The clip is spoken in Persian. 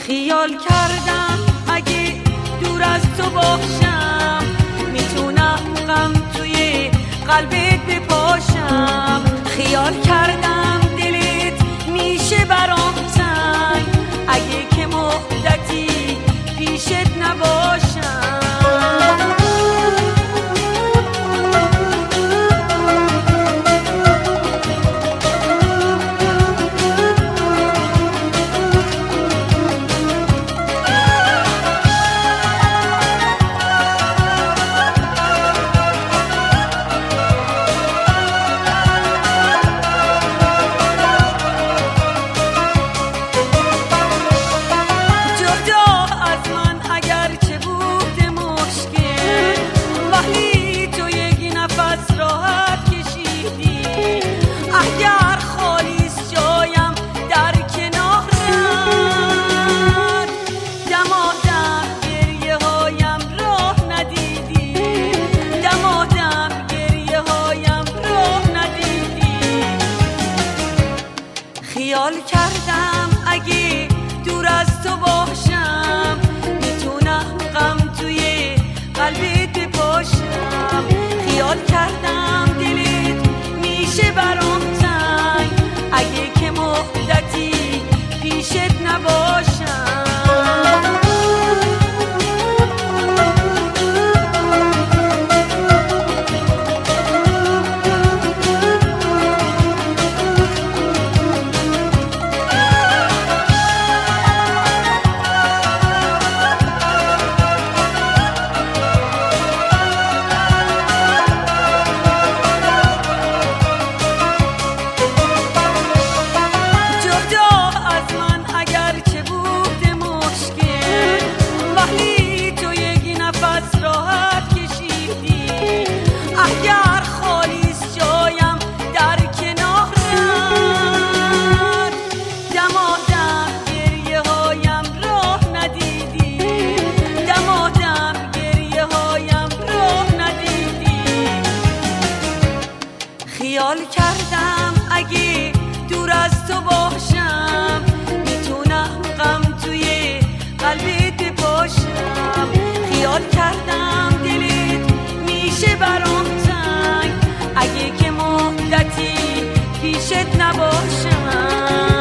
خیال کردم اگه دور از تو باشم میتونم غم توی قلبت بپاشم. خیال کردم دلت میشه برام تنگ اگه که مدتی پیشت نباشم. خیال کردم اگه دور از تو باشم میتونم غم توی قلبت بپاشم. خیال کردم دلت میشه برام تنگ اگه که مدتی پیشت نباشم. خیال کردم اگه دور از تو باشم میتونم غم توی قلبت بپاشم. خیال کردم دلت میشه برام تنگ اگه که مدتی پیشت نباشم.